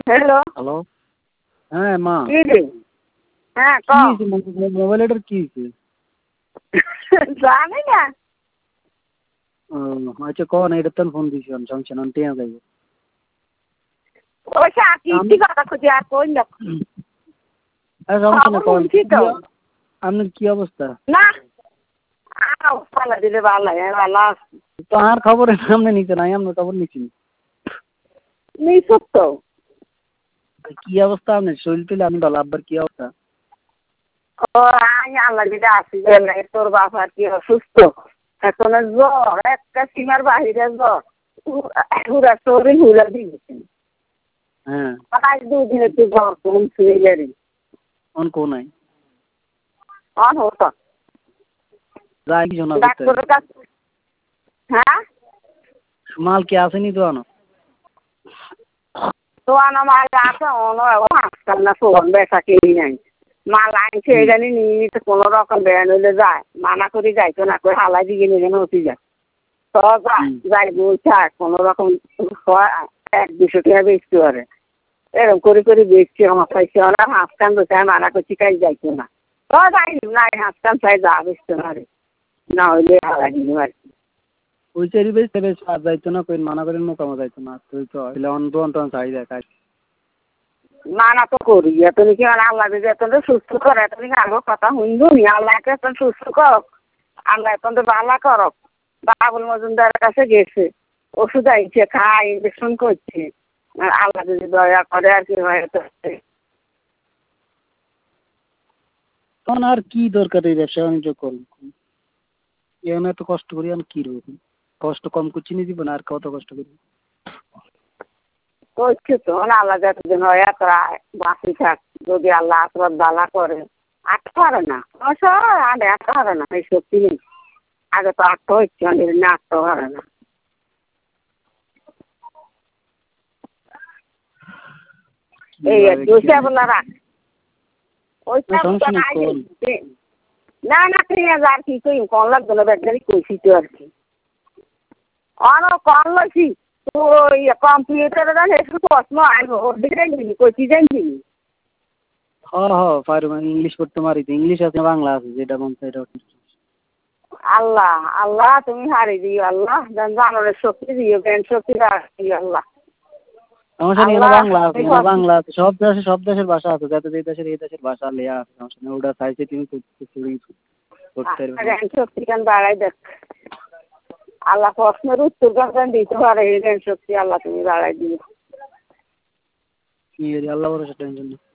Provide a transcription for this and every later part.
Hello. Hello. হ্যাঁ মা। কি রে? হ্যাঁ ক। কি হয়েছে মোবাইলটার কি হয়েছে? জানি না। আচ্ছা কন এটা তো ফোন দিছি সমস্যা না টিয়া যাইব। ওই কি কথা খুঁজে আর কই না। সমস্যা না কন তো আপনার কি অবস্থা? না পালা দিলে ভালো ভালো তো আর খবর সামনে নিচে নাই আমরা খবর নিচ্ছি নিশুক তো কি অবস্থা আপনার শরীর তুলে আমি ভালো আব্বার কি অবস্থা? ও আমি আল্লাহ দিলে আসি গেলে তোর বাবার কি অসুস্থ এখন জ্বর একটা সীমার বাহিরে জ্বর পুরা শরীর হুলা দিয়েছেন। হ্যাঁ আজ দুদিন একটু জ্বর কমছে এলেরই অন কো নাই অন হতো যাই কিছু না ডাক্তারের কাছে। হ্যাঁ মাল কি আসেনি তো আনো তো আনা মাল আছে অন হাসপাতাল না শোন বেসা কেই নাই মাল আনছে এই জানি নিয়ে তো কোনো রকম বেড়ান হইলে যায় মানা করি যাইতো না করে হালাই দিয়ে নিয়ে হতে যায় তো যাই বলছে কোনো রকম 100-200 টাকা বেচতে পারে এরকম করে করে বেচছি আমার পাইছে ওনার হাঁস কান বসে মানা করছি কাজ যাইতো না তো যাই নাই হাঁস কান চাই যা বেচতে পারে না হইলে হালাই দিয়ে আর কি ওই চেরি বেচতে বেশ আর যাইতো না কই মানা করেন মোকামা যাইতো না তুই তো অন চাই যায় কাজ মানা তো করি তুমি কি মানে আল্লাহ যদি এত সুস্থ করে তুমি আগে কথা শুনবো নি আল্লাহকে এত সুস্থ করো আল্লাহ এখন তো ভালো করো বাবুল মজুমদারের কাছে গেছে ওষুধ আইছে খায় ইঞ্জেকশন করছে আল্লাহ যদি দয়া করে আর কি হয় তখন আর কি দরকার এই ব্যবসা বাণিজ্য করুন এখানে এত কষ্ট করি আমি কি রকম কষ্ট কম করছি নি জীবন আর কত কষ্ট করি করছে তো আল্লাহ যতদিন হয় বাঁচি থাক যদি আল্লাহ আশীর্বাদ বালা করে আটতে পারে না আটতে পারে না এই সত্যি নেই আগে তো আটতে হচ্ছে না আটতে পারে না এই দুইটা বলা রাখ ওইটা না না ঠিক আছে আর কি কই কম লাগবে না ব্যাটারি কইছি তো আর কি কম লইছি তো কম্পিউটারে একটু প্রশ্ন আসবো ওর দিকে জানি কইছি জানি পারবো ইংলিশ করতে পারি ইংলিশ আছে বাংলা আছে যেটা মন সেটা আল্লাহ আল্লাহ তুমি হারি দিও আল্লাহ জানানোর শক্তি দিও জ্ঞান শক্তি দিও আল্লাহ সমস্যা নেই বাংলা আছে বাংলা আছে সব দেশের ভাষা আছে যাতে যে দেশের এই দেশের ভাষা লেয়া আছে সমস্যা নেই ওটা চাইছে তুমি করতে জ্ঞান শক্তি গান বাড়াই দেখ আল্লাহ প্রশ্নের উত্তর গান দিতে পারে এই জ্ঞান শক্তি আল্লাহ তুমি বাড়াই দিও আল্লাহ ভরসা টেনশন নেই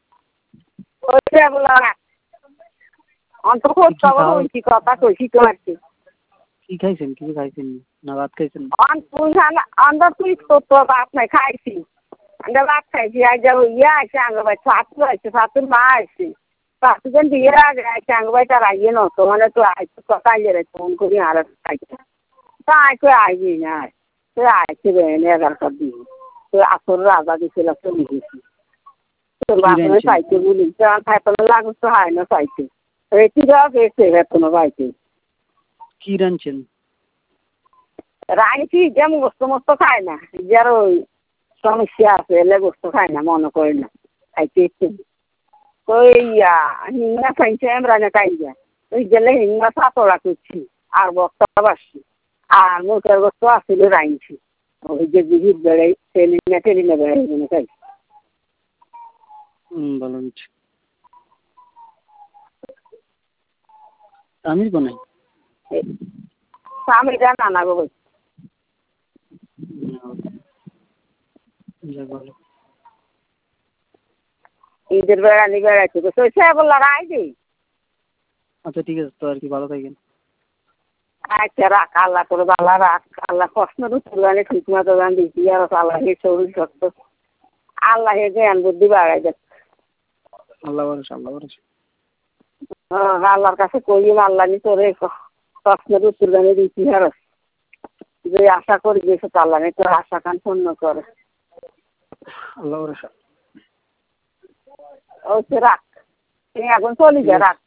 কথা কইছি তো আর কি খাইছেন কিছু খাইছেন না ভাত খাইছেন তুই তো ভাত নাই খাইছি আমরা ভাত খাইছি আজ যাবো আছে আঙ্গ ভাই ছাত্র আছে ছাত্র মা আছে ছাত্রজন দিয়ে আগে আছে আঙ্গ ভাই তার আইয়ে নতো মানে তো আইসি কথা আইয়ে ফোন করি আর খাইছে তা আইকে আইবি না তুই আইসি বেনে 11টার দিন তুই আসর রাজা দিছিল চলে গেছি তোর বাপরে চাইতে বলি খাইতে লাগুস তো হয় না চাইতে রেটিরা গেছে এখনো বাড়িতে কি রাঁধছেন রাঁধছি যেমন গোস্ত মোস্ত খায় না যার ওই সমস্যা আছে এলে গোস্ত খায় না মনে করে না খাইতে ইচ্ছে ওই হিঙ্গা খাইছে রান্না খাইয়া ওই গেলে হিঙ্গা সাতলা করছি আর বস্তা বাসছি আর মোটার গোস্ত আসছিল রাঁধছি ওই যে বিহির বেড়াই টেলিনা বেড়াই মনে খাই ভালো হচ্ছে আমি বানাই স্বামীরা নানা গো ঈদের বেড়ানি বেড়াইছে তো সে বললা রাই দিই আচ্ছা ঠিক আছে তো আর কি ভালো থাকেন আচ্ছা রাখ আল্লাহ করে বালা রাখ আল্লাহ প্রশ্ন উত্তর গানে ঠিক মতো গান দিচ্ছি আর আল্লাহ শরীর শক্ত আল্লাহ জ্ঞান বুদ্ধি বাড়াই দেখ আল্লাহ ভরসা আল্লাহর কাছে কই আল্লাহ নি তোরে প্রশ্নের উত্তর গানে দিচ্ছি আর যে আশা করি গেছে তো আল্লাহ তোর আশা কান পূর্ণ করে আল্লাহ ভরসা ওকে রাখ তুমি এখন চলি যা রাখ